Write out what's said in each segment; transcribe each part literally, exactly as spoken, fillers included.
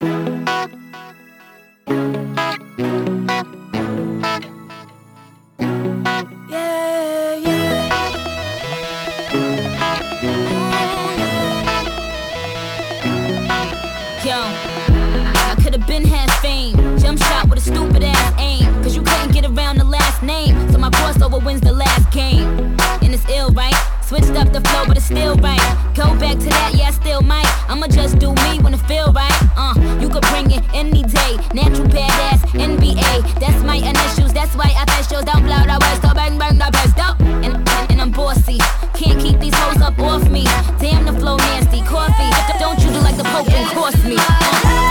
Switched up the flow, but it's still right. Go back to that, yeah, I still might. I'ma just do me when it feel right. Uh, you could bring it any day. Natural badass, N B A. That's my initials, that's why I fast shows. Don't blow the west, so bang, bang, the best up. And, and, and I'm bossy. Can't keep these hoes up off me. Damn, the flow nasty. Coffee, don't you do like the Pope and cross me. Uh.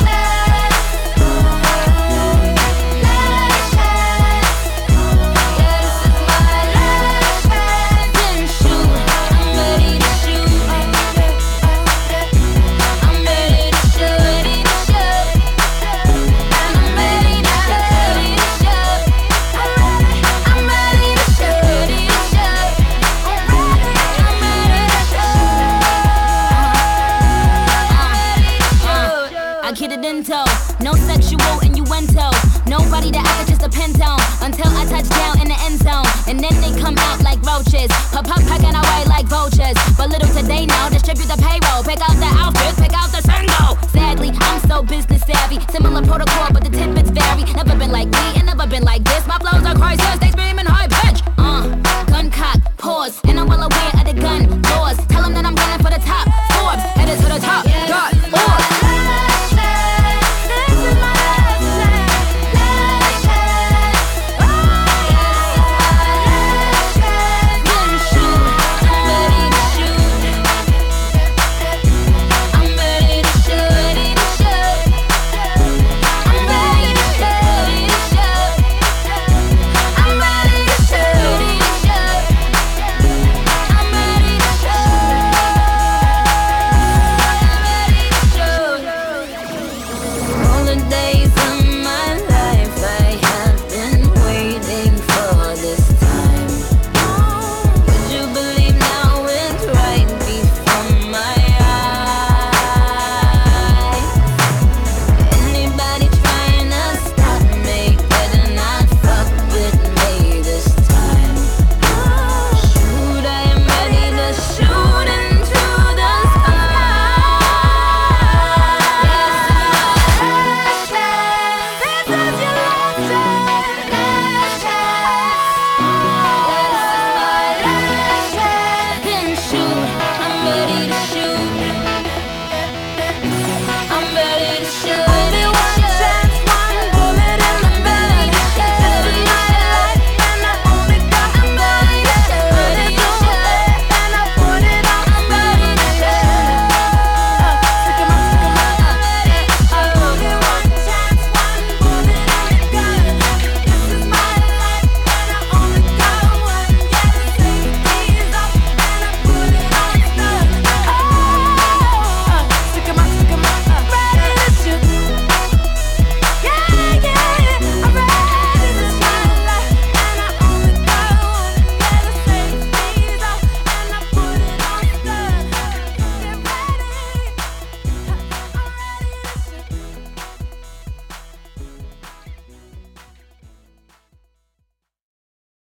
No sexual innuendo. Nobody that I could just depend on until I touch down in the end zone. And then they come out like roaches. Pop up, packing away like vultures. But little today know, distribute the payroll. Pick out the outfits, pick out the